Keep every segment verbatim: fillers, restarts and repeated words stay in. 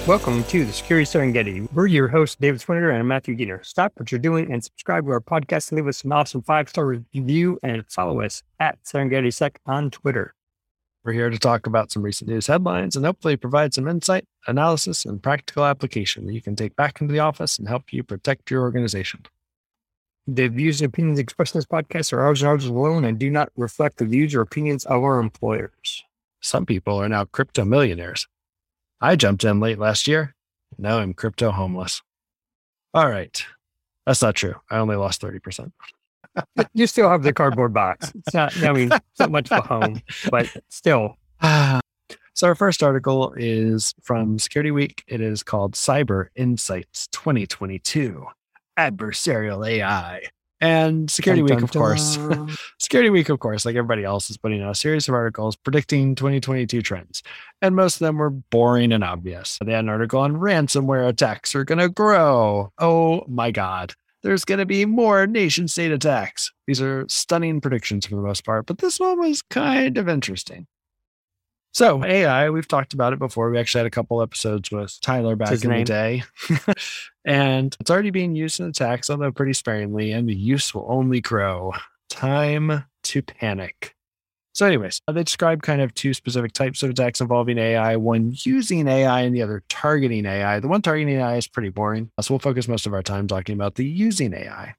Welcome to the Security Serengeti. We're your hosts, David Swinner and Matthew Geener. Stop what you're doing and subscribe to our podcast. Leave us an awesome five-star review and follow us at SerengetiSec on Twitter. We're here to talk about some recent news headlines and hopefully provide some insight, analysis, and practical application that you can take back into the office and help you protect your organization. The views and opinions expressed in this podcast are ours and ours alone and do not reflect the views or opinions of our employers. Some people are now crypto millionaires. I jumped in late last year. Now I'm crypto homeless. All right. That's not true. I only lost thirty percent. You still have the cardboard box. It's not, I mean, it's not much of a home, but still. So our first article is from Security Week. It is called Cyber Insights twenty twenty-two, Adversarial A I. And Security Dun, Week, of dun, course, dun. Security Week, of course, like everybody else, is putting out a series of articles predicting twenty twenty-two trends. And most of them were boring and obvious. They had an article on ransomware attacks are going to grow. Oh my God. There's going to be more nation state attacks. These are stunning predictions for the most part, but this one was kind of interesting. So A I, we've talked about it before. We actually had a couple episodes with Tyler back His in name. the day. And it's already being used in attacks, although pretty sparingly, and the use will only grow. Time to panic. So anyways, they describe kind of two specific types of attacks involving A I, one using A I and the other targeting A I. The one targeting A I is pretty boring, so we'll focus most of our time talking about the using A I.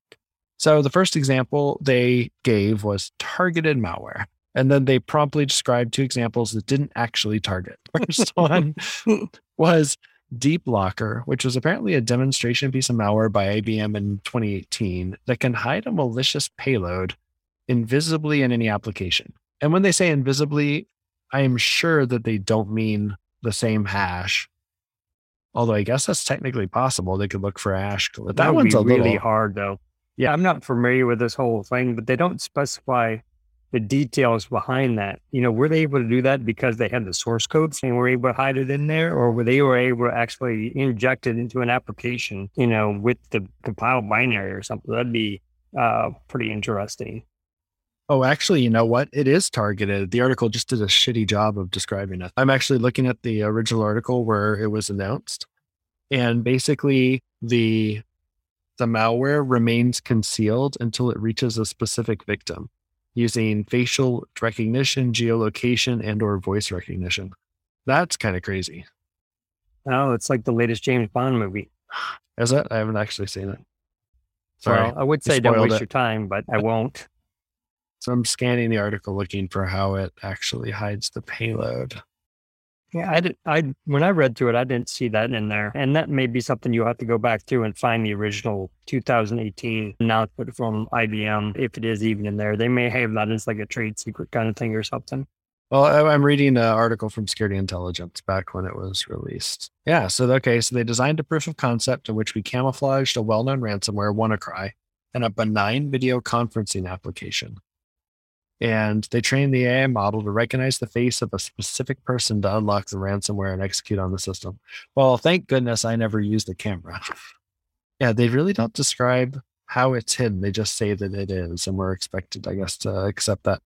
So the first example they gave was targeted malware. And then they promptly described two examples that didn't actually target. First one was DeepLocker, which was apparently a demonstration piece of malware by I B M in twenty eighteen that can hide a malicious payload invisibly in any application. And when they say invisibly, I am sure that they don't mean the same hash. Although I guess that's technically possible. They could look for a hash. But that, That would one's be a really little hard, though. Yeah, I'm not familiar with this whole thing, but they don't specify the details behind that. You know, were they able to do that because they had the source code and were able to hide it in there, or were they were able to actually inject it into an application, you know, with the compiled binary or something? That'd be uh, pretty interesting. Oh, actually, you know what? It is targeted. The article just did a shitty job of describing it. I'm actually looking at the original article where it was announced. And basically, the the malware remains concealed until it reaches a specific victim using facial recognition, geolocation, and or voice recognition. That's kind of crazy. Oh, it's like the latest James Bond movie. Is it? I haven't actually seen it. Sorry. Well, I would you say don't spoiled waste it. your time, but I won't. So I'm scanning the article looking for how it actually hides the payload. Yeah, I did. I when I read through it, I didn't see that in there, and that may be something you'll have to go back through and find the original two thousand eighteen announcement from I B M, if it is even in there. They may have that as like a trade secret kind of thing or something. Well, I- I'm reading an article from Security Intelligence back when it was released. Yeah, so okay, so they designed a proof of concept in which we camouflaged a well-known ransomware, WannaCry, and a benign video conferencing application. And they trained the A I model to recognize the face of a specific person to unlock the ransomware and execute on the system. Well, thank goodness I never used the camera. Yeah, they really don't describe how it's hidden. They just say that it is, and we're expected, I guess, to accept that.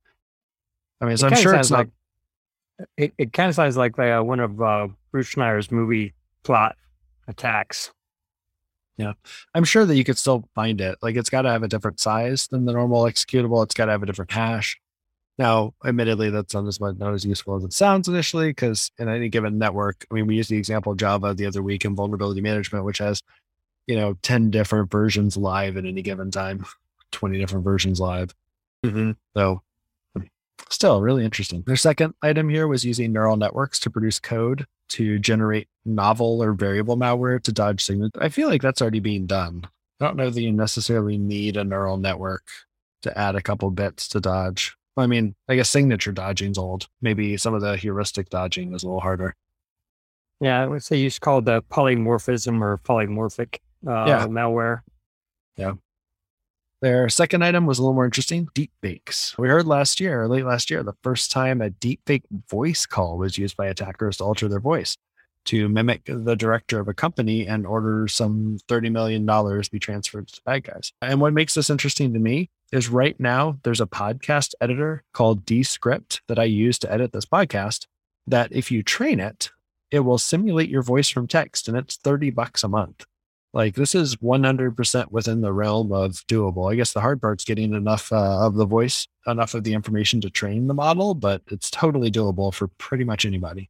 I mean, so It I'm kinda sure it's sounds not. like it. It kind of sounds like uh, one of uh, Bruce Schneier's movie plot attacks. Yeah, I'm sure that you could still find it. Like, it's got to have a different size than the normal executable. It's got to have a different hash. Now, admittedly, that's not as much, not as useful as it sounds initially, because in any given network, I mean, we used the example of Java the other week in vulnerability management, which has, you know, ten different versions live at any given time, twenty different versions live. Mm-hmm. So still really interesting. Their second item here was using neural networks to produce code to generate novel or variable malware to dodge signatures. I feel like that's already being done. I don't know that you necessarily need a neural network to add a couple bits to dodge. I mean, I guess signature dodging's old. Maybe some of the heuristic dodging is a little harder. Yeah, I would say you should call it the polymorphism or polymorphic uh, Yeah. malware. Yeah. Their second item was a little more interesting, deepfakes. We heard last year, or late last year, the first time a deepfake voice call was used by attackers to alter their voice to mimic the director of a company and order some thirty million dollars be transferred to bad guys. And what makes this interesting to me is right now there's a podcast editor called Descript that I use to edit this podcast, that if you train it, it will simulate your voice from text, and it's thirty bucks a month. Like, this is one hundred percent within the realm of doable. I guess the hard part's getting enough uh, of the voice, enough of the information to train the model, but it's totally doable for pretty much anybody.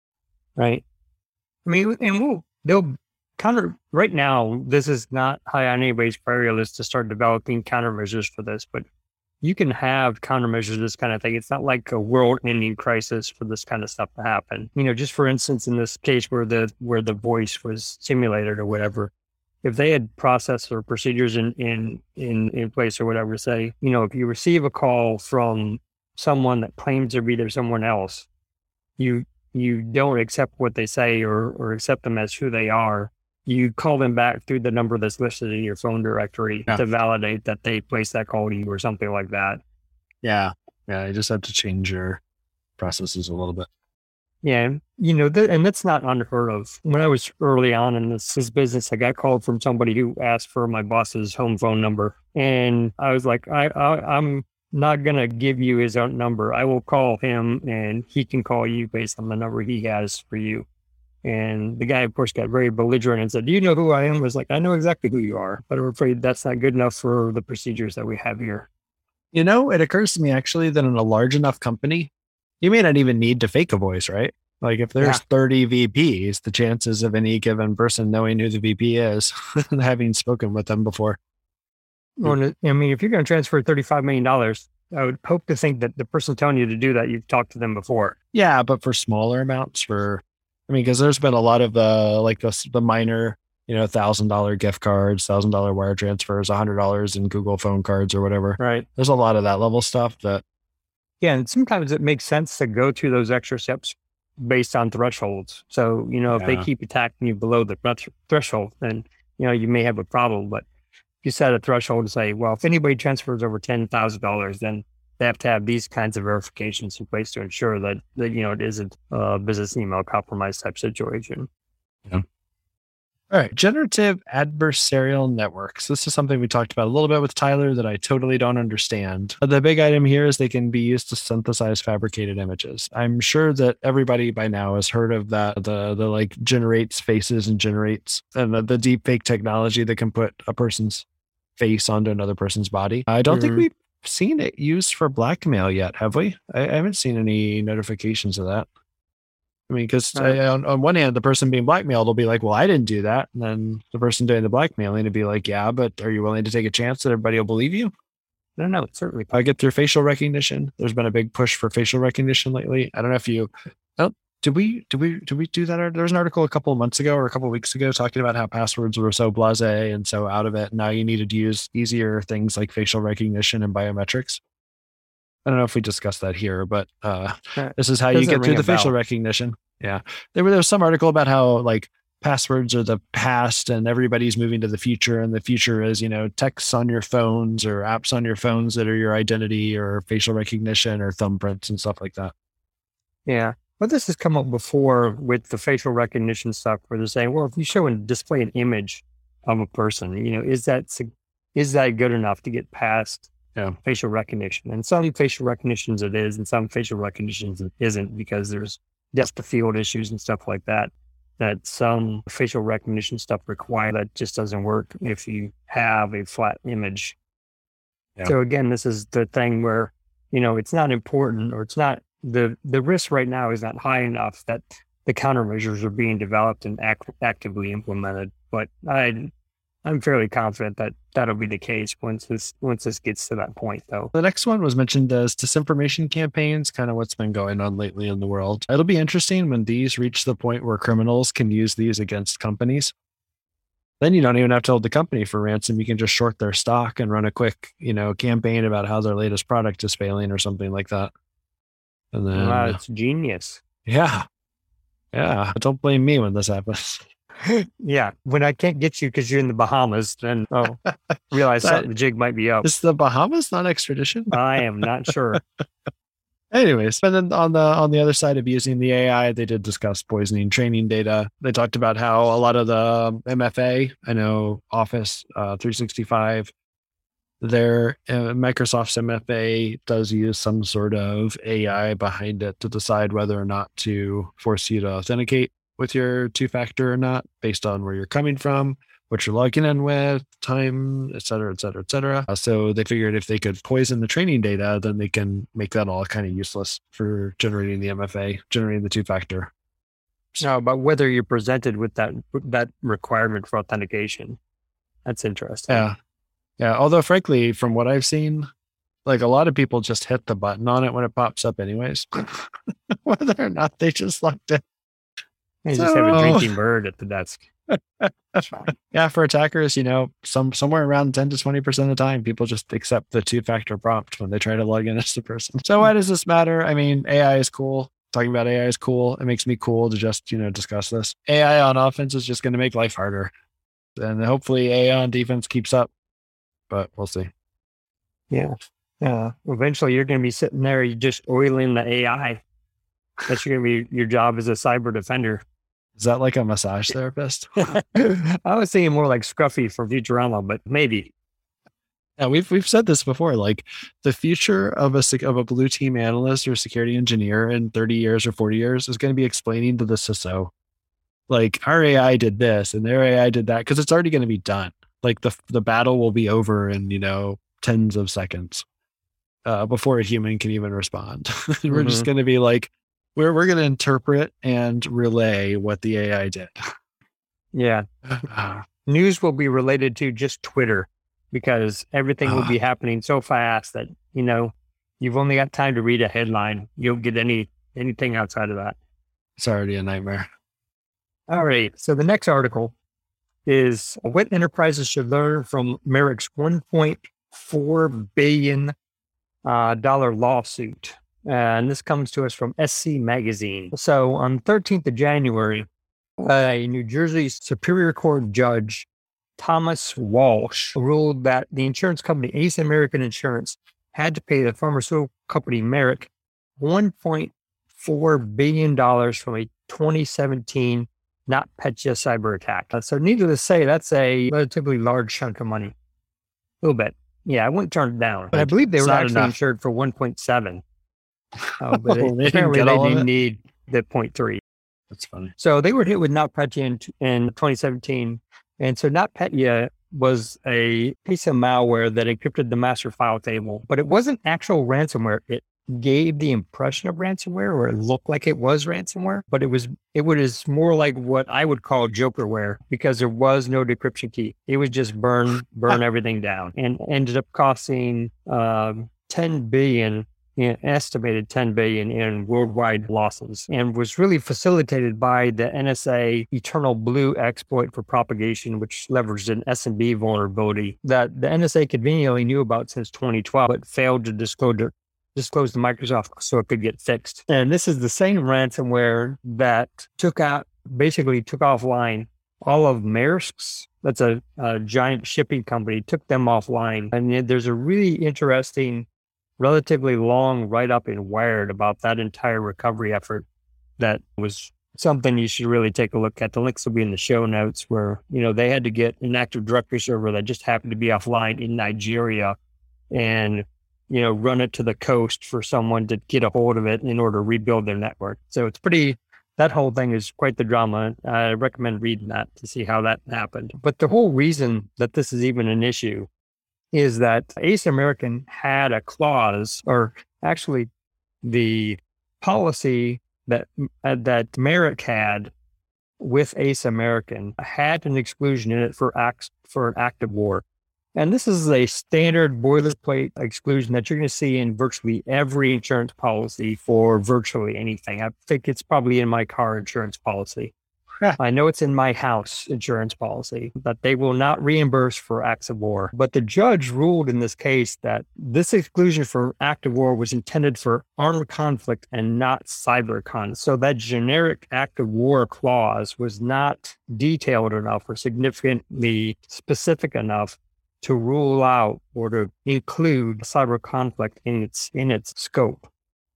Right. I mean, and we'll, they'll counter, right now, this is not high on anybody's priority list to start developing countermeasures for this, but you can have countermeasures to this kind of thing. It's not like a world-ending crisis for this kind of stuff to happen. You know, just for instance, in this case where the where the voice was simulated or whatever, if they had process or procedures in, in, in, in place or whatever, say, you know, if you receive a call from someone that claims to be there someone else, you you don't accept what they say or, or accept them as who they are. You call them back through the number that's listed in your phone directory yeah. to validate that they placed that call to you or something like that. Yeah. Yeah. You just have to change your processes a little bit. Yeah, you know, th- and that's not unheard of. When I was early on in this, this business, I got called from somebody who asked for my boss's home phone number. And I was like, I, I, I'm not going to give you his own number. I will call him and he can call you based on the number he has for you. And the guy, of course, got very belligerent and said, do you know who I am? I was like, I know exactly who you are, but I'm afraid that's not good enough for the procedures that we have here. You know, it occurs to me actually that in a large enough company, you may not even need to fake a voice, right? Like if there's yeah. thirty V Ps, the chances of any given person knowing who the V P is and having spoken with them before. Well, I mean, if you're going to transfer thirty-five million dollars, I would hope to think that the person telling you to do that, you've talked to them before. Yeah, but for smaller amounts, for, I mean, because there's been a lot of the, like the, the minor, you know, one thousand dollars gift cards, one thousand dollars wire transfers, one hundred dollars in Google phone cards or whatever. Right. There's a lot of that level stuff that. Yeah, and sometimes it makes sense to go through those extra steps based on thresholds. So, you know, if yeah. they keep attacking you below the threshold, then, you know, you may have a problem. But if you set a threshold to say, well, if anybody transfers over ten thousand dollars, then they have to have these kinds of verifications in place to ensure that, that you know, it isn't a business email compromise type situation. Yeah. All right. Generative adversarial networks. This is something we talked about a little bit with Tyler that I totally don't understand. The big item here is they can be used to synthesize fabricated images. I'm sure that everybody by now has heard of that. The, the like generates faces and generates and the, the deep fake technology that can put a person's face onto another person's body. I don't mm-hmm. think we've seen it used for blackmail yet, have we? I, I haven't seen any notifications of that. I mean, because uh, on, on one hand, the person being blackmailed will be like, well, I didn't do that. And then the person doing the blackmailing will be like, yeah, but are you willing to take a chance that everybody will believe you? I don't know. Certainly. I get through facial recognition. There's been a big push for facial recognition lately. I don't know if you, oh, did we, did we, did we do that? There was an article a couple of months ago or a couple of weeks ago talking about how passwords were so blasé and so out of it. Now you needed to use easier things like facial recognition and biometrics. I don't know if we discussed that here, but uh, this is how you get through the facial recognition. Yeah. There, were, there was some article about how like passwords are the past and everybody's moving to the future. And the future is, you know, texts on your phones or apps on your phones that are your identity or facial recognition or thumbprints and stuff like that. Yeah. But this has come up before with the facial recognition stuff where they're saying, well, if you show and display an image of a person, you know, is that, is that good enough to get past Yeah. facial recognition? And some facial recognitions it is, and some facial recognitions it isn't, because there's depth of field issues and stuff like that, that some facial recognition stuff require that just doesn't work if you have a flat image. Yeah. So again, this is the thing where, you know, it's not important, or it's not, the, the risk right now is not high enough that the countermeasures are being developed and act, actively implemented. But I, I'm fairly confident that that'll be the case once this once this gets to that point, though. The next one was mentioned as disinformation campaigns, kind of what's been going on lately in the world. It'll be interesting when these reach the point where criminals can use these against companies. Then you don't even have to hold the company for ransom. You can just short their stock and run a quick, you know, campaign about how their latest product is failing or something like that. And then, wow, it's genius. Yeah. Yeah. Don't blame me when this happens. Yeah, when I can't get you because you're in the Bahamas, then oh, realize that, something, the jig might be up. Is the Bahamas not extradition? I am not sure. Anyways, and then on the on the other side of using the A I, they did discuss poisoning training data. They talked about how a lot of the M F A, I know Office uh, three sixty-five, their uh, Microsoft's M F A does use some sort of A I behind it to decide whether or not to force you to authenticate. with your two-factor or not, based on where you're coming from, what you're logging in with, time, et cetera, et cetera, et cetera. Uh, so they figured if they could poison the training data, then they can make that all kind of useless for generating the M F A, generating the two-factor. No, but whether you're presented with that that requirement for authentication, that's interesting. Yeah, yeah. Although, frankly, from what I've seen, like a lot of people just hit the button on it when it pops up, anyways, whether or not they just logged in. You so, just have a drinking bird at the desk. Yeah, for attackers, you know, some somewhere around ten to twenty percent of the time, people just accept the two-factor prompt when they try to log in as the person. So why does this matter? I mean, A I is cool. Talking about A I is cool. It makes me cool to just, you know, discuss this. A I on offense is just going to make life harder. And hopefully A I on defense keeps up, but we'll see. Yeah. Uh, eventually you're going to be sitting there, you just oiling the A I. That's going to be your job as a cyber defender. Is that like a massage therapist? I was thinking more like Scruffy from Futurama, but maybe. Yeah, we've we've said this before. Like the future of a of a blue team analyst or security engineer in thirty years or forty years is going to be explaining to the C I S O, like our A I did this and their A I did that, because it's already going to be done. Like the the battle will be over in, you know, tens of seconds uh, before a human can even respond. We're mm-hmm. just going to be like, we're we're going to interpret and relay what the A I did. Yeah, news will be related to just Twitter, because everything will be happening so fast that, you know, you've only got time to read a headline. You don't get any anything outside of that. It's already a nightmare. All right. So the next article is what enterprises should learn from Merrick's one point four billion dollars uh, lawsuit. And this comes to us from S C Magazine. So on thirteenth of January, a New Jersey Superior Court judge, Thomas Walsh, ruled that the insurance company Ace American Insurance had to pay the pharmaceutical company Merrick one point four billion dollars from a twenty seventeen NotPetya cyber attack. Uh, so needless to say, that's a relatively large chunk of money. A little bit. Yeah, I wouldn't turn it down. But I believe they were actually enough. insured for one point seven. Oh, but oh, they apparently they didn't need the zero point three. That's funny. So they were hit with NotPetya in, in twenty seventeen. And so NotPetya was a piece of malware that encrypted the master file table, but it wasn't actual ransomware. It gave the impression of ransomware, or it looked like it was ransomware, but it was, it was more like what I would call Jokerware, because there was no decryption key. It was just burn, burn everything down, and ended up costing um, ten billion, an estimated ten billion in worldwide losses, and was really facilitated by the N S A Eternal Blue exploit for propagation, which leveraged an S M B vulnerability that the N S A conveniently knew about since twenty twelve, but failed to disclose, disclose to Microsoft so it could get fixed. And this is the same ransomware that took out, basically took offline all of Maersk's, that's a, a giant shipping company, took them offline. And there's a really interesting, relatively long write-up in Wired about that entire recovery effort. That was something you should really take a look at. The links will be in the show notes, where, you know, they had to get an Active Directory server that just happened to be offline in Nigeria and, you know, run it to the coast for someone to get a hold of it in order to rebuild their network. So it's pretty, that whole thing is quite the drama. I recommend reading that to see how that happened. But the whole reason that this is even an issue is that Ace American had a clause, or actually the policy that uh, that Merrick had with Ace American had an exclusion in it for acts for an act of war. And this is a standard boilerplate exclusion that you're going to see in virtually every insurance policy for virtually anything. I think it's probably in my car insurance policy. I know it's in my house insurance policy that they will not reimburse for acts of war. But the judge ruled in this case that this exclusion for act of war was intended for armed conflict and not cyber con. So that generic act of war clause was not detailed enough or significantly specific enough to rule out or to include cyber conflict in its in its scope.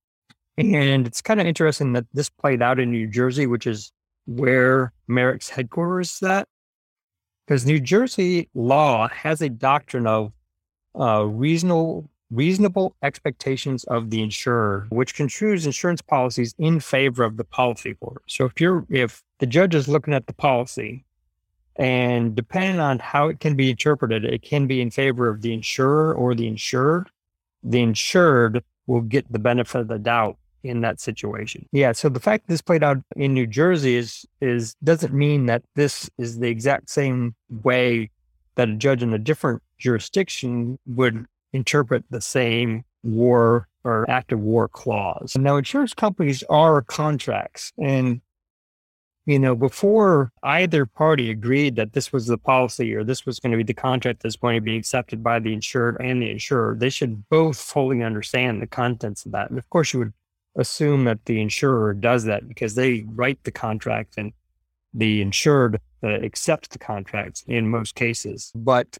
And it's kind of interesting that this played out in New Jersey, which is where Merrick's headquarters is at, because New Jersey law has a doctrine of uh, reasonable reasonable expectations of the insurer, which construes insurance policies in favor of the policyholder. So if you're if the judge is looking at the policy, and depending on how it can be interpreted, it can be in favor of the insurer or the insured. The insured will get the benefit of the doubt in that situation. Yeah. So the fact this played out in New Jersey is, is doesn't mean that this is the exact same way that a judge in a different jurisdiction would interpret the same war or active war clause. Now, insurance companies are contracts, and you know, before either party agreed that this was the policy or this was going to be the contract that's going to be accepted by the insured and the insurer, they should both fully understand the contents of that. And of course, you would assume that the insurer does that because they write the contract and the insured uh, accepts the contracts in most cases. But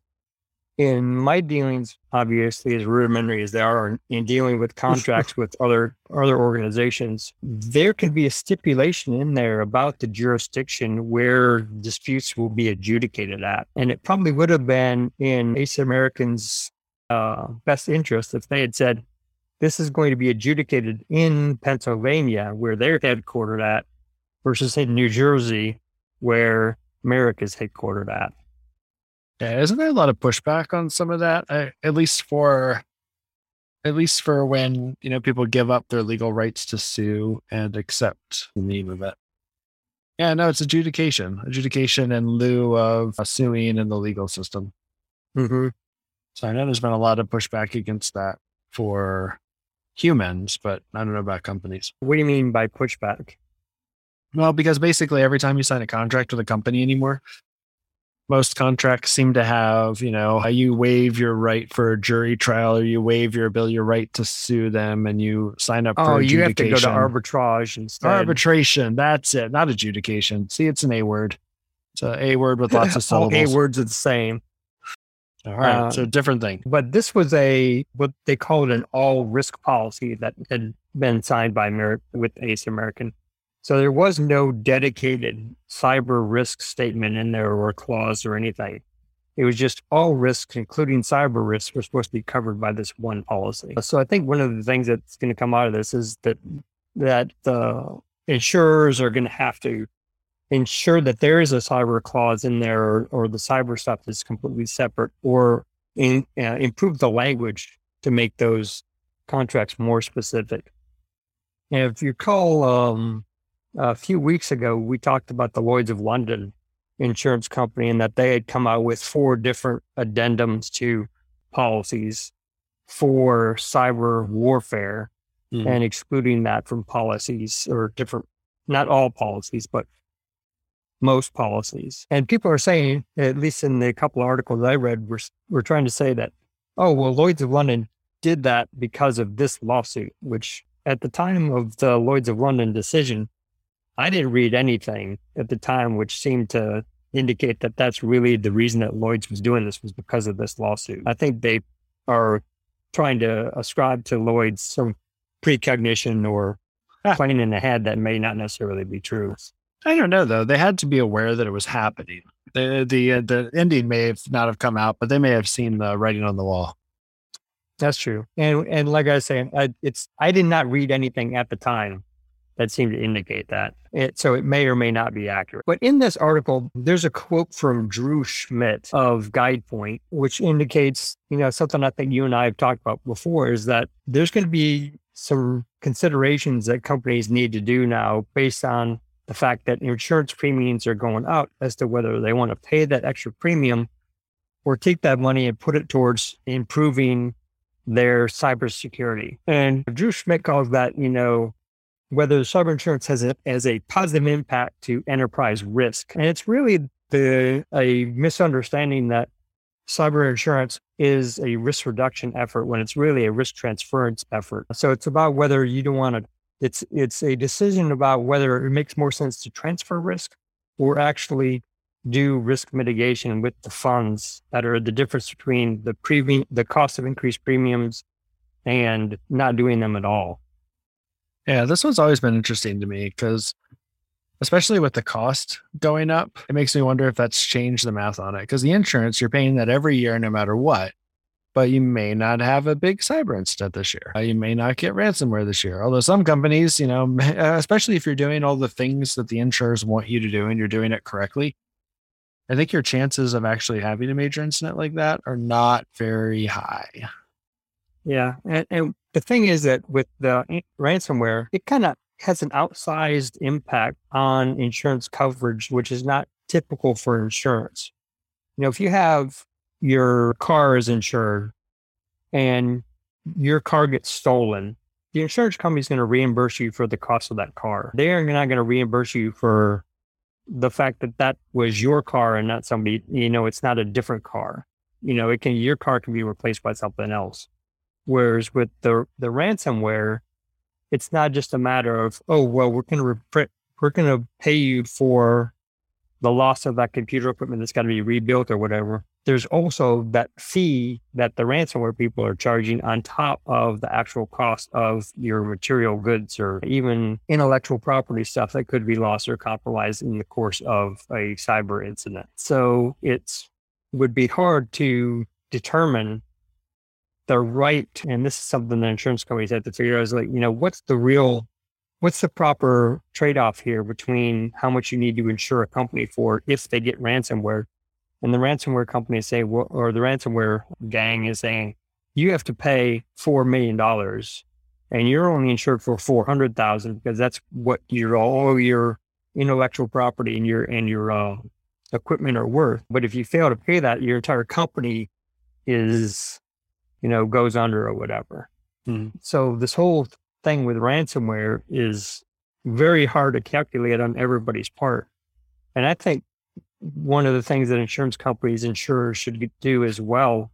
in my dealings, obviously, as rudimentary as they are in dealing with contracts with other other organizations, there can be a stipulation in there about the jurisdiction where disputes will be adjudicated at. And it probably would have been in Ace American's uh, best interest if they had said, this is going to be adjudicated in Pennsylvania, where they're headquartered at, versus in New Jersey, where America's headquartered at. Yeah, isn't there a lot of pushback on some of that? I, at least for, at least for when, you know, people give up their legal rights to sue and accept the name of it. Yeah, no, it's adjudication, adjudication in lieu of suing in the legal system. Mm-hmm. So I know there's been a lot of pushback against that for humans, but I don't know about companies. What do you mean by pushback? Well, because basically every time you sign a contract with a company anymore, most contracts seem to have, you know, how you waive your right for a jury trial, or you waive your ability, your right to sue them, and you sign up for oh, adjudication. You have to go to arbitrage instead. Arbitration, that's it, not adjudication. See, it's an A word. It's an A word with lots of syllables. All A words are the same. All right, uh, so different thing. But this was a, what they call it, an all risk policy that had been signed by Mer- with Ace American. So there was no dedicated cyber risk statement in there or clause or anything. It was just all risks, including cyber risks, were supposed to be covered by this one policy. So I think one of the things that's going to come out of this is that that the insurers are going to have to ensure that there is a cyber clause in there, or, or the cyber stuff is completely separate, or in, uh, improve the language to make those contracts more specific. And if you recall, um, a few weeks ago, we talked about the Lloyd's of London insurance company and that they had come out with four different addendums to policies for cyber warfare mm. and excluding that from policies, or different, not all policies, but most policies. And people are saying, at least in the couple of articles I read, we're, we're trying to say that, oh, well, Lloyd's of London did that because of this lawsuit, which at the time of the Lloyd's of London decision, I didn't read anything at the time which seemed to indicate that that's really the reason that Lloyd's was doing this, was because of this lawsuit. I think they are trying to ascribe to Lloyd's some precognition or ah. planning ahead that may not necessarily be true. I don't know, though. They had to be aware that it was happening. The the uh, the ending may have not have come out, but they may have seen the writing on the wall. That's true. And and like I was saying, I, it's I did not read anything at the time that seemed to indicate that. It, so it may or may not be accurate. But in this article, there's a quote from Drew Schmidt of GuidePoint, which indicates, you know, something I think you and I have talked about before, is that there's going to be some considerations that companies need to do now based on the fact that insurance premiums are going up, as to whether they want to pay that extra premium or take that money and put it towards improving their cybersecurity. And Drew Schmidt calls that, you know, whether cyber insurance has a, has a positive impact to enterprise risk. And it's really the a misunderstanding that cyber insurance is a risk reduction effort when it's really a risk transference effort. So it's about whether you don't want to, it's it's a decision about whether it makes more sense to transfer risk or actually do risk mitigation with the funds, that are the difference between the premium, the cost of increased premiums, and not doing them at all. Yeah, this one's always been interesting to me because, especially with the cost going up, it makes me wonder if that's changed the math on it. Because the insurance, you're paying that every year no matter what. but you may not have a big cyber incident this year. Uh, you may not get ransomware this year. Although some companies, you know, especially if you're doing all the things that the insurers want you to do and you're doing it correctly, I think your chances of actually having a major incident like that are not very high. Yeah. And, and the thing is that with the ransomware, it kind of has an outsized impact on insurance coverage, which is not typical for insurance. You know, if you have your car is insured and your car gets stolen, the insurance company is going to reimburse you for the cost of that car. They are not going to reimburse you for the fact that that was your car and not somebody, you know, it's not a different car. You know, it can, your car can be replaced by something else. Whereas with the the ransomware, it's not just a matter of, oh, well, we're going to re- we're going to pay you for the loss of that computer equipment that's got to be rebuilt or whatever. There's also that fee that the ransomware people are charging on top of the actual cost of your material goods or even intellectual property stuff that could be lost or compromised in the course of a cyber incident. So it's would be hard to determine the right, and this is something that insurance companies have to figure out is like, you know, what's the real, what's the proper trade-off here between how much you need to insure a company for if they get ransomware. And the ransomware companies say, well, or the ransomware gang is saying, you have to pay four million dollars and you're only insured for four hundred thousand dollars because that's what your, all your intellectual property and your, and your uh, equipment are worth. But if you fail to pay that, your entire company is, you know, goes under or whatever. Mm. So this whole thing with ransomware is very hard to calculate on everybody's part. And I think one of the things that insurance companies, insurers should do as well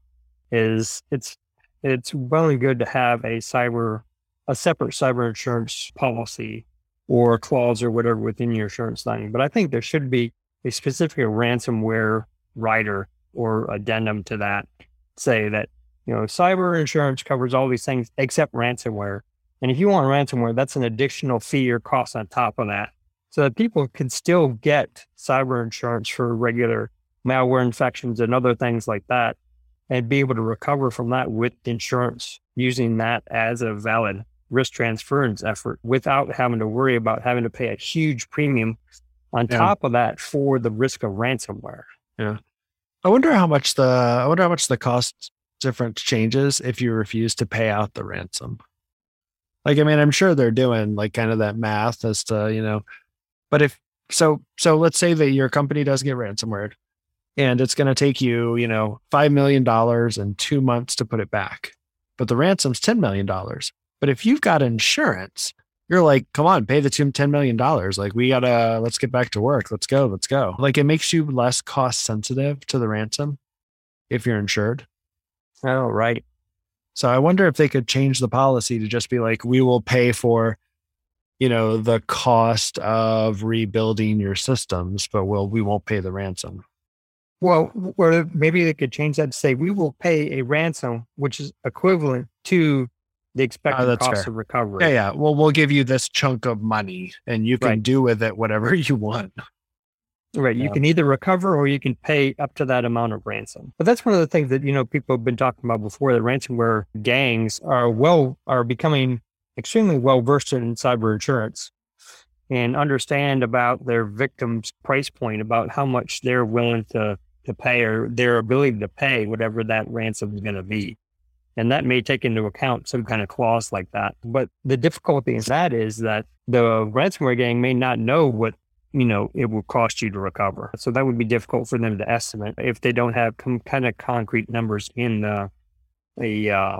is it's, it's really good to have a cyber, a separate cyber insurance policy or a clause or whatever within your insurance line. But I think there should be a specific ransomware rider or addendum to that, say that, you know, cyber insurance covers all these things except ransomware. And if you want ransomware, that's an additional fee or cost on top of that. So that people can still get cyber insurance for regular malware infections and other things like that and be able to recover from that with insurance, using that as a valid risk transference effort without having to worry about having to pay a huge premium on yeah. top of that for the risk of ransomware. Yeah. I wonder how much the, I wonder how much the cost difference changes if you refuse to pay out the ransom. Like, I mean, I'm sure they're doing like kind of that math as to, you know, but if, so, so let's say that your company does get ransomware and it's going to take you, you know, five million dollars and two months to put it back, but the ransom's ten million dollars. But if you've got insurance, you're like, come on, pay the two, ten million dollars. Like we gotta, let's get back to work. Let's go. Let's go. Like it makes you less cost sensitive to the ransom if you're insured. Oh, right. So I wonder if they could change the policy to just be like, we will pay for, you know, the cost of rebuilding your systems, but we'll, we won't pay the ransom. Well, or maybe they could change that to say, we will pay a ransom, which is equivalent to the expected oh, cost fair. of recovery. Yeah, yeah. Well, we'll give you this chunk of money and you can right. do with it whatever you want. Right. You yeah. can either recover or you can pay up to that amount of ransom. But that's one of the things that, you know, people have been talking about before. The ransomware gangs are well, are becoming extremely well versed in cyber insurance and understand about their victims' price point, about how much they're willing to, to pay or their ability to pay whatever that ransom is going to be. And that may take into account some kind of clause like that. But the difficulty in that is that the ransomware gang may not know what, you know, it will cost you to recover. So that would be difficult for them to estimate if they don't have some kind of concrete numbers in the, the, uh,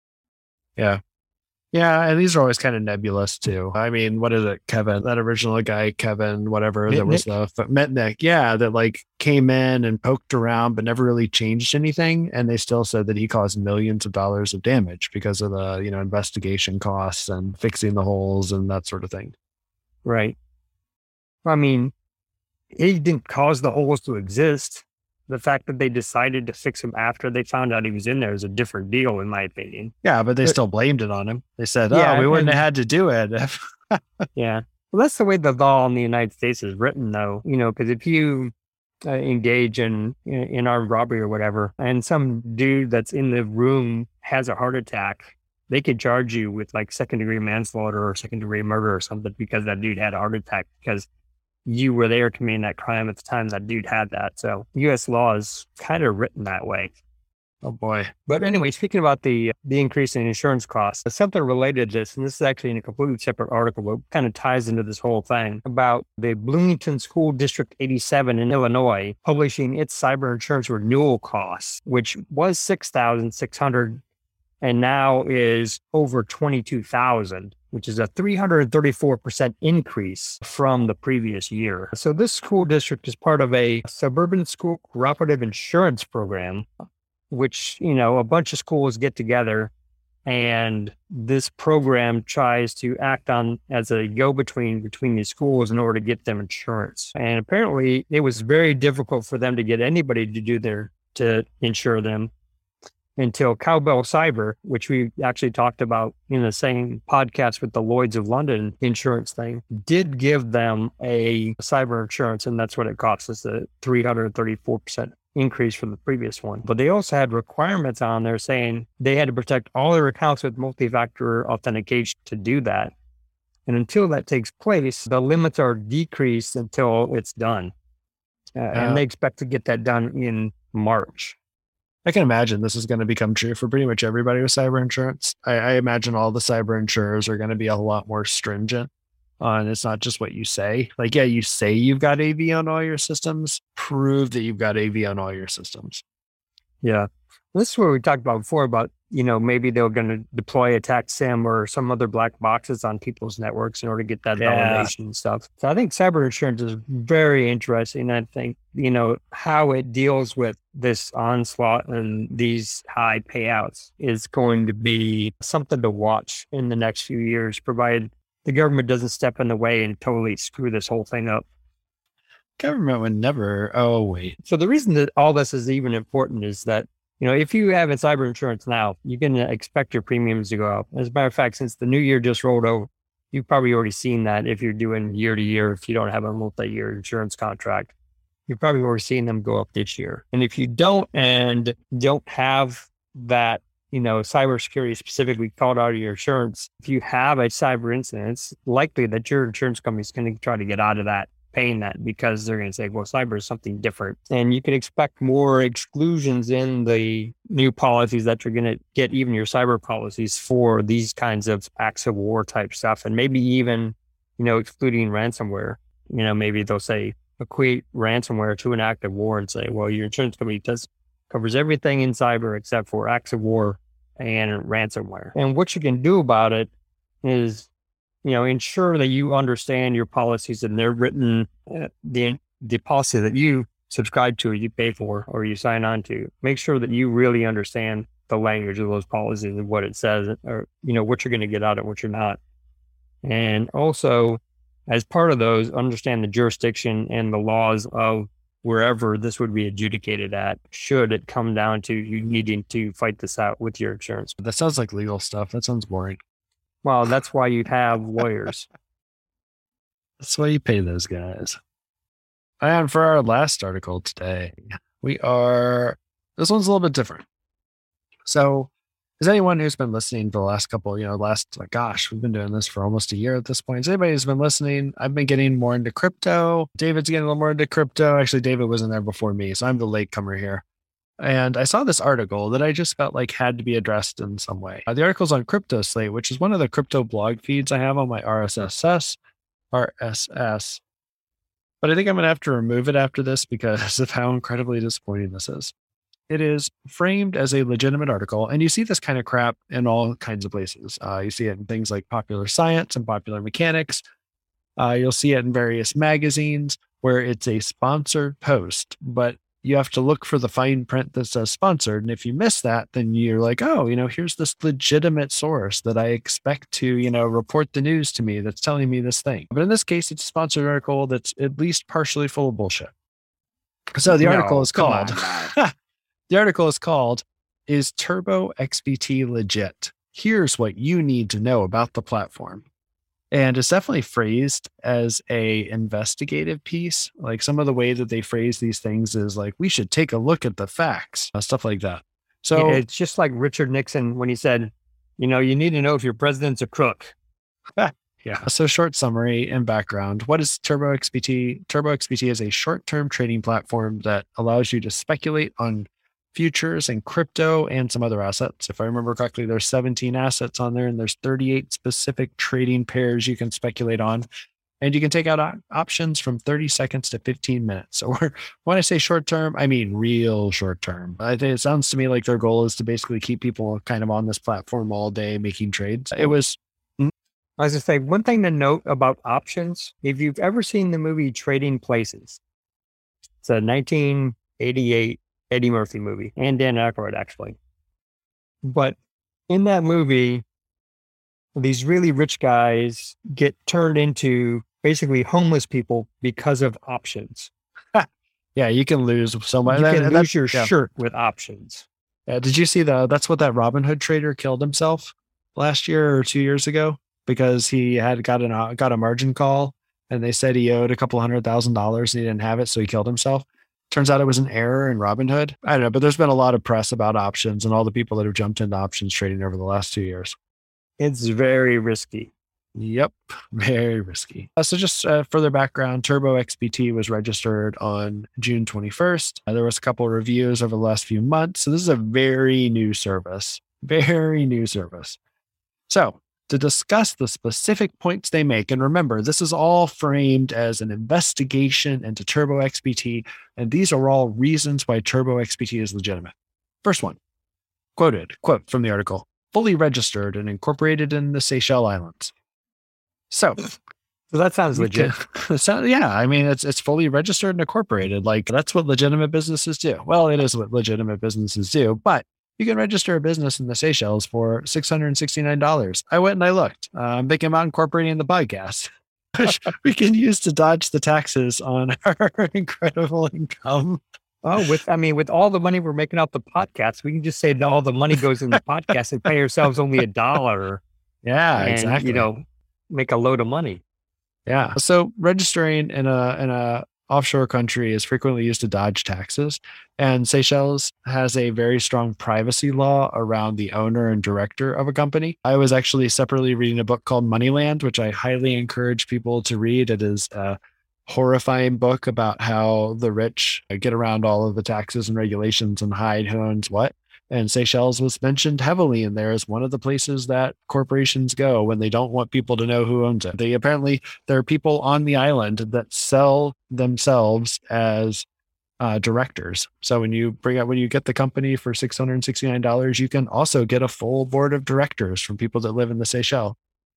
yeah. Yeah. And these are always kind of nebulous too. I mean, what is it, Kevin, that original guy, Kevin, whatever, Mitnick? that was the Mitnick. Yeah. That like came in and poked around, but never really changed anything. And they still said that he caused millions of dollars of damage because of the, you know, investigation costs and fixing the holes and that sort of thing. Right. I mean, he didn't cause the holes to exist. The fact that they decided to fix him after they found out he was in there is a different deal, in my opinion. Yeah, but they but, still blamed it on him. They said, oh, yeah, we wouldn't and, have had to do it. Yeah. Well, that's the way the law in the United States is written, though, you know, because if you uh, engage in, in in armed robbery or whatever, and some dude that's in the room has a heart attack, they could charge you with like second degree manslaughter or second degree murder or something because that dude had a heart attack because you were there committing that crime at the time that dude had that. So U S law is kind of written that way. Oh boy. But anyway, speaking about the the increase in insurance costs, something related to this, and this is actually in a completely separate article, but kind of ties into this whole thing about the Bloomington School District eighty-seven in Illinois publishing its cyber insurance renewal costs, which was six thousand six hundred dollars and now is over twenty-two thousand dollars, which is a three hundred thirty-four percent increase from the previous year. So this school district is part of a suburban school cooperative insurance program, which, you know, a bunch of schools get together, and this program tries to act on as a go-between between these schools in order to get them insurance. And apparently it was very difficult for them to get anybody to do their, to insure them until Cowbell Cyber, which we actually talked about in the same podcast with the Lloyd's of London insurance thing, did give them a cyber insurance. And that's what it costs us, a three hundred thirty-four percent increase from the previous one. But they also had requirements on there saying they had to protect all their accounts with multi-factor authentication to do that. And until that takes place, the limits are decreased until it's done. Uh, uh, and they expect to get that done in March. I can imagine this is going to become true for pretty much everybody with cyber insurance. I, I imagine all the cyber insurers are going to be a lot more stringent. Uh, and it's not just what you say. Like, yeah, you say you've got A V on all your systems. Prove that you've got A V on all your systems. Yeah. This is what we talked about before about, you know, maybe they're going to deploy Attack Sim or some other black boxes on people's networks in order to get that yeah. validation and stuff. So I think cyber insurance is very interesting. I think, you know, how it deals with this onslaught and these high payouts is going to be something to watch in the next few years, provided the government doesn't step in the way and totally screw this whole thing up. Government would never. Oh, wait. So the reason that all this is even important is that, you know, if you have a cyber insurance now, you can expect your premiums to go up. As a matter of fact, since the new year just rolled over, you've probably already seen that if you're doing year to year, if you don't have a multi-year insurance contract, you've probably already seen them go up this year. And if you don't and don't have that, you know, cybersecurity specifically called out of your insurance, if you have a cyber incident, it's likely that your insurance company is going to try to get out of that, paying that, because they're going to say, well, cyber is something different. And you can expect more exclusions in the new policies that you're going to get, even your cyber policies, for these kinds of acts of war type stuff. And maybe even, you know, excluding ransomware. You know, maybe they'll say, equate ransomware to an act of war and say, well, your insurance company does covers everything in cyber except for acts of war and ransomware. And what you can do about it is, you know, ensure that you understand your policies and they're written, uh, the the policy that you subscribe to, or you pay for, or you sign on to. Make sure that you really understand the language of those policies and what it says, or, you know, what you're going to get out of what you're not. And also, as part of those, understand the jurisdiction and the laws of wherever this would be adjudicated at, should it come down to you needing to fight this out with your insurance. That sounds like legal stuff. That sounds boring. Well, that's why you have lawyers. That's why you pay those guys. And for our last article today, we are, this one's a little bit different. So, as anyone who's been listening for the last couple, you know, last, like, gosh, we've been doing this for almost a year at this point. As anybody who's been listening, I've been getting more into crypto. David's getting a little more into crypto. Actually, David wasn't there before me, so I'm the latecomer here. And I saw this article that I just felt like had to be addressed in some way. Uh, the article's on Crypto Slate, which is one of the crypto blog feeds I have on my R S S. R S S. But I think I'm going to have to remove it after this because of how incredibly disappointing this is. It is framed as a legitimate article, and you see this kind of crap in all kinds of places. Uh, you see it in things like Popular Science and Popular Mechanics. Uh, you'll see it in various magazines where it's a sponsored post, but you have to look for the fine print that says sponsored. And if you miss that, then you're like, oh, you know, here's this legitimate source that I expect to, you know, report the news to me that's telling me this thing. But in this case, it's a sponsored article that's at least partially full of bullshit. So the article no, is called, the article is called, Is Turbo X B T Legit? Here's what you need to know about the platform. And it's definitely phrased as a investigative piece. Like some of the way that they phrase these things is like, we should take a look at the facts, uh, stuff like that. Yeah, So it's just like Richard Nixon when he said, you know, you need to know if your president's a crook. yeah. So short summary and background. What is TurboXPT? TurboXPT is a short-term trading platform that allows you to speculate on futures and crypto and some other assets. If I remember correctly, there's seventeen assets on there and there's thirty-eight specific trading pairs you can speculate on. And you can take out op- options from thirty seconds to fifteen minutes. So we're, when I say short term, I mean real short term. I think it sounds to me like their goal is to basically keep people kind of on this platform all day making trades. It was I was going to say, one thing to note about options, if you've ever seen the movie Trading Places, it's a nineteen eighty-eight Eddie Murphy movie, and Dan Aykroyd, actually. But in that movie, these really rich guys get turned into basically homeless people because of options. yeah, you can lose so much. You That- can that- lose your yeah. shirt with options. Yeah, did you see the? That's what that Robinhood trader killed himself last year or two years ago because he had got an uh, got a margin call and they said he owed a couple hundred thousand dollars and he didn't have it, so he killed himself. Turns out it was an error in Robinhood. I don't know, but there's been a lot of press about options and all the people that have jumped into options trading over the last two years. It's very risky. Yep, very risky. Uh, so just uh, further background, TurboXPT was registered on June twenty-first. Uh, there was a couple of reviews over the last few months. So this is a very new service, very new service. So to discuss the specific points they make, and remember, this is all framed as an investigation into TurboXPT, and these are all reasons why TurboXPT is legitimate. First one, quoted, quote from the article, fully registered and incorporated in the Seychelles Islands. So, so that sounds legit. so, yeah, I mean, it's it's fully registered and incorporated. Like that's what legitimate businesses do. Well, it is what legitimate businesses do, but you can register a business in the Seychelles for six hundred sixty-nine dollars. I went and I looked. Uh, I'm thinking about incorporating the podcast, which we can use to dodge the taxes on our incredible income. Oh, with I mean, with all the money we're making off the podcast, we can just say that all the money goes in the podcast and pay ourselves only a dollar. Yeah, and, exactly. You know, make a load of money. Yeah. So registering in a in a offshore country is frequently used to dodge taxes, and Seychelles has a very strong privacy law around the owner and director of a company. I was actually separately reading a book called Moneyland, which I highly encourage people to read. It is a horrifying book about how the rich get around all of the taxes and regulations and hide who owns what. And Seychelles was mentioned heavily in there as one of the places that corporations go when they don't want people to know who owns it. They apparently, there are people on the island that sell themselves as uh, directors. So when you bring out, when you get the company for six hundred sixty-nine dollars, you can also get a full board of directors from people that live in the Seychelles.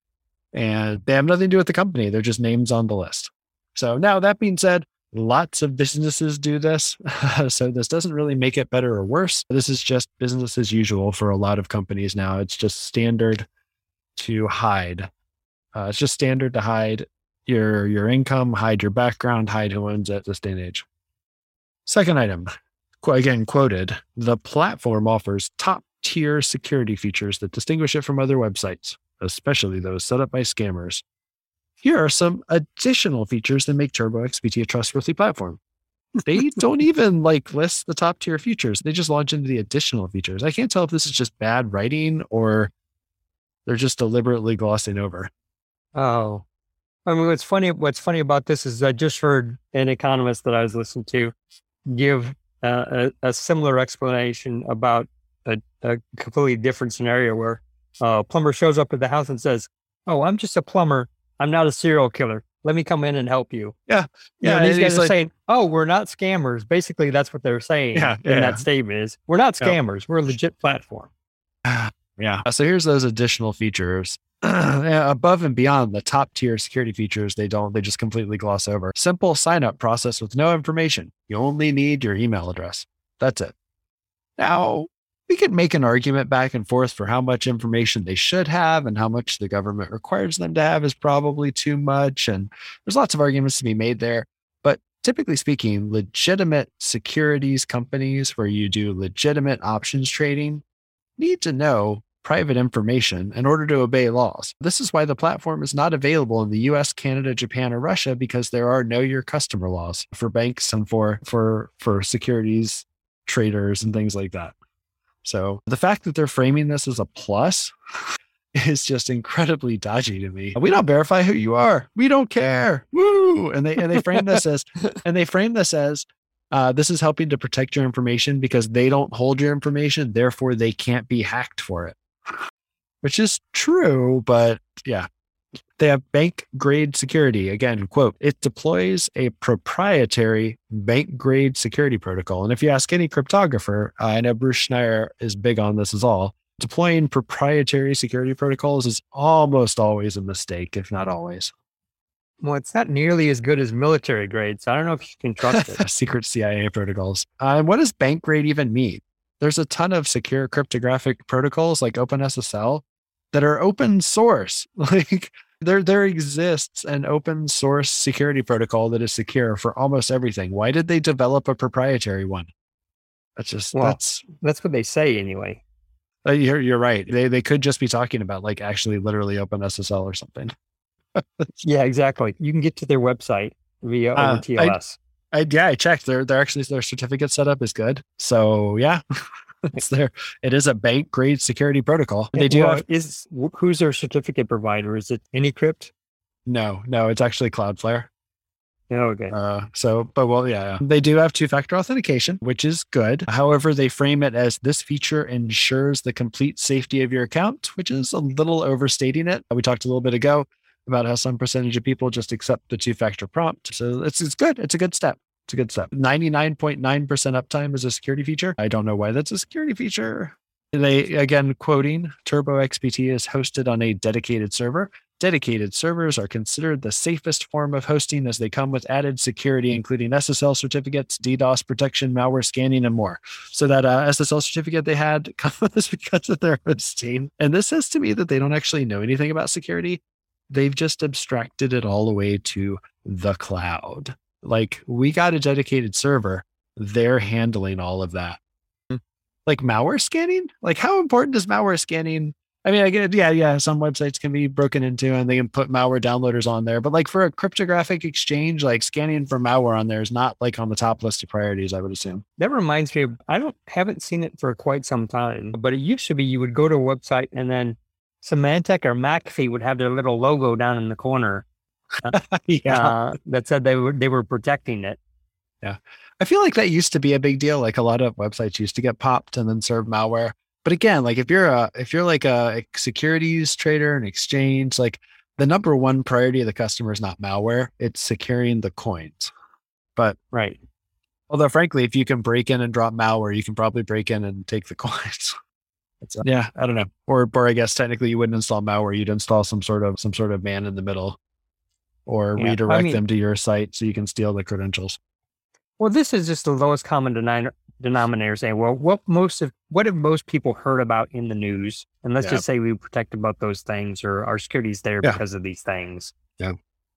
And they have nothing to do with the company. They're just names on the list. So now that being said, lots of businesses do this. So this doesn't really make it better or worse. This is just business as usual for a lot of companies now. It's just standard to hide. Uh, it's just standard to hide your, your income, hide your background, hide who owns it this day and age. Second item, again quoted, the platform offers top tier security features that distinguish it from other websites, especially those set up by scammers. Here are some additional features that make TurboXPT a trustworthy platform. They don't even like list the top tier features. They just launch into the additional features. I can't tell if this is just bad writing or they're just deliberately glossing over. Oh, I mean, what's funny, what's funny about this is I just heard an economist that I was listening to give uh, a, a similar explanation about a, a completely different scenario where a plumber shows up at the house and says, "Oh, I'm just a plumber. I'm not a serial killer. Let me come in and help you." Yeah. You know, Yeah. these guys are like, saying, "Oh, we're not scammers." Basically, that's what they're saying Yeah, in yeah. that statement is, we're not Yeah. scammers. We're a legit platform. yeah. So here's those additional features. Yeah, above and beyond the top tier security features, they don't, they just completely gloss over. Simple sign up process with no information. You only need your email address. That's it. Now, we could make an argument back and forth for how much information they should have and how much the government requires them to have is probably too much. And there's lots of arguments to be made there. But typically speaking, legitimate securities companies where you do legitimate options trading need to know private information in order to obey laws. This is why the platform is not available in the U S, Canada, Japan, or Russia, because there are know your customer laws for banks and for for for securities traders and things like that. So the fact that they're framing this as a plus is just incredibly dodgy to me. We don't verify who you are. We don't care. Woo! And they and they frame this as and they frame this as uh, this is helping to protect your information because they don't hold your information, therefore they can't be hacked for it. Which is true, but yeah. They have bank grade security. Again, quote, it deploys a proprietary bank grade security protocol. And if you ask any cryptographer, uh, I know Bruce Schneier is big on this as well. Deploying proprietary security protocols is almost always a mistake, if not always. Well, it's not nearly as good as military grade, so I don't know if you can trust it. Secret C I A protocols. Uh, and what does bank grade even mean? There's a ton of secure cryptographic protocols like OpenSSL that are open source. Like there, there exists an open source security protocol that is secure for almost everything. Why did they develop a proprietary one? That's just, well, that's, that's what they say anyway. Uh, you're, you're right. They they could just be talking about like actually literally OpenSSL or something. Yeah, exactly. You can get to their website via Uh, over T L S. I, I yeah, I checked. They're they're actually their certificate setup is good. So yeah, it's there. It is a bank grade security protocol. They do well, have is who's their certificate provider? Is it AnyCrypt? no, no. It's actually Cloudflare. Oh, okay. Uh, so, but well, yeah, yeah, they do have two-factor authentication, which is good. However, they frame it as this feature ensures the complete safety of your account, which is a little overstating it. We talked a little bit ago about how some percentage of people just accept the two-factor prompt. So it's it's good. It's a good step. It's a good step. ninety-nine point nine percent uptime is a security feature. I don't know why that's a security feature. They, again, quoting, Turbo X P T is hosted on a dedicated server. Dedicated servers are considered the safest form of hosting as they come with added security, including S S L certificates, DDoS protection, malware scanning, and more. So that uh, S S L certificate they had comes because of their hosting. And this says to me that they don't actually know anything about security. They've just abstracted it all the way to the cloud. Like, we got a dedicated server. They're handling all of that. Like malware scanning? Like, how important is malware scanning? I mean, I get, yeah, yeah, some websites can be broken into and they can put malware downloaders on there. But like for a cryptographic exchange, like scanning for malware on there is not like on the top list of priorities, I would assume. That reminds me of, I don't haven't seen it for quite some time, but it used to be you would go to a website and then Symantec or McAfee would have their little logo down in the corner uh, yeah. uh, that said they were they were protecting it. Yeah. I feel like that used to be a big deal. Like a lot of websites used to get popped and then serve malware. But again, like if you're a, if you're like a securities trader, an exchange, like the number one priority of the customer is not malware, it's securing the coins. But right. Although frankly, if you can break in and drop malware, you can probably break in and take the coins. It's, uh, yeah, I don't know. Or, or I guess technically you wouldn't install malware. You'd install some sort of, some sort of man in the middle or yeah, redirect I mean, them to your site so you can steal the credentials. Well, this is just the lowest common denominator. denominator saying, well, what most of what have most people heard about in the news? And let's yeah. just say we protect about those things or our security's there yeah. because of these things. Yeah.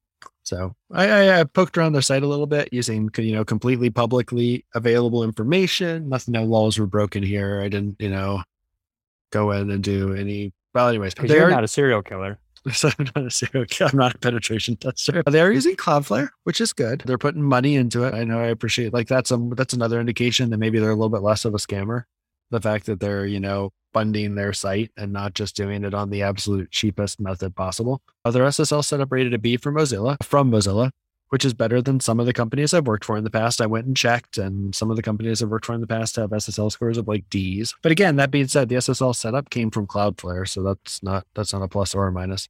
So I, I, I poked around their site a little bit using, you know, completely publicly available information. Nothing, no laws were broken here. I didn't, you know, go in and do any, well, anyways. Because you're not a serial killer. So I'm not a serial killer. I'm not a penetration tester. They're using Cloudflare, which is good. They're putting money into it. I know. I appreciate like that's a that's another indication that maybe they're a little bit less of a scammer. The fact that they're, you know, funding their site and not just doing it on the absolute cheapest method possible. Their S S L setup rated a B for Mozilla from Mozilla, which is better than some of the companies I've worked for in the past. I went and checked, and some of the companies I've worked for in the past have S S L scores of like D's. But again, that being said, the S S L setup came from Cloudflare, so that's not that's not a plus or a minus.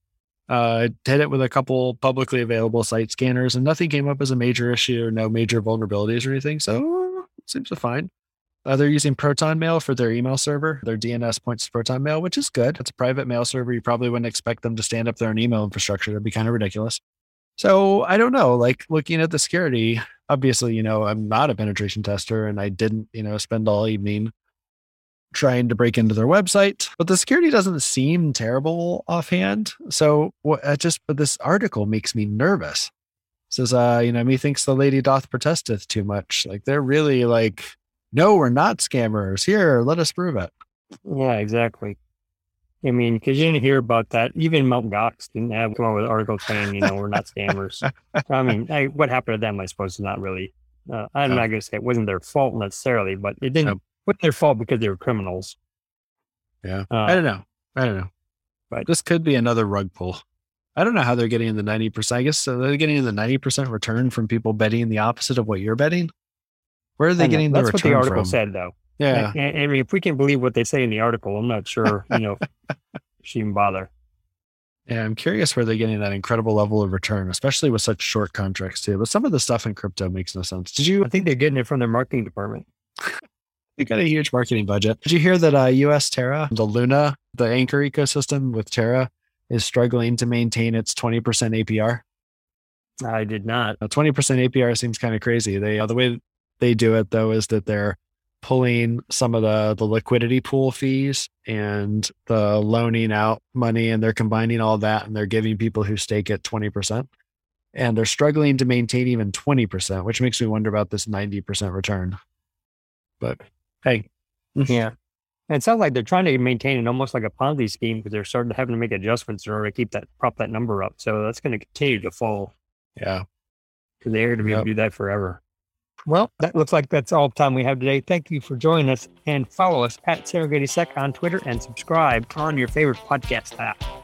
Uh, did it with a couple publicly available site scanners, and nothing came up as a major issue or no major vulnerabilities or anything. So it seems to fine. Uh, they're using Proton Mail for their email server. Their D N S points to Proton Mail, which is good. It's a private mail server. You probably wouldn't expect them to stand up their own email infrastructure. That'd be kind of ridiculous. So I don't know, like looking at the security, obviously, you know, I'm not a penetration tester and I didn't, you know, spend all evening trying to break into their website, but the security doesn't seem terrible offhand. So what I just, but this article makes me nervous. It says, uh, you know, methinks the lady doth protesteth too much. Like they're really like, no, we're not scammers. Here, let us prove it. Yeah, exactly. I mean, because you didn't hear about that. Even Mount Gox didn't have come out with articles saying, you know, we're not scammers. I mean, I, what happened to them, I suppose, is not really, uh, I'm No. not going to say it wasn't their fault necessarily, but it didn't, No. wasn't their fault because they were criminals. Yeah. Uh, I don't know. I don't know. But This could be another rug pull. I don't know how they're getting the ninety percent. I guess so they're getting the ninety percent return from people betting the opposite of what you're betting. Where are they I know. getting the That's what the return article from? said, though. Yeah. I, I mean, if we can believe what they say in the article, I'm not sure, you know, she even bother. Yeah, I'm curious where they're getting that incredible level of return, especially with such short contracts too. But some of the stuff in crypto makes no sense. Did you? I think they're getting it from their marketing department. They got a huge marketing budget. Did you hear that uh, U S Terra, the Luna, the Anchor ecosystem with Terra, is struggling to maintain its twenty percent A P R? I did not. Now, twenty percent A P R seems kind of crazy. They uh, the way they do it though is that they're pulling some of the the liquidity pool fees and the loaning out money, and they're combining all that, and they're giving people who stake at twenty percent. And they're struggling to maintain even twenty percent, which makes me wonder about this ninety percent return. But hey, Yeah. And it sounds like they're trying to maintain it almost like a Ponzi scheme because they're starting to having to make adjustments in order to keep that, prop that number up. So that's going to continue to fall yeah. because they're going to be able Yep. to do that forever. Well, that looks like that's all the time we have today. Thank you for joining us, and follow us at Serengeti Sec on Twitter and subscribe on your favorite podcast app.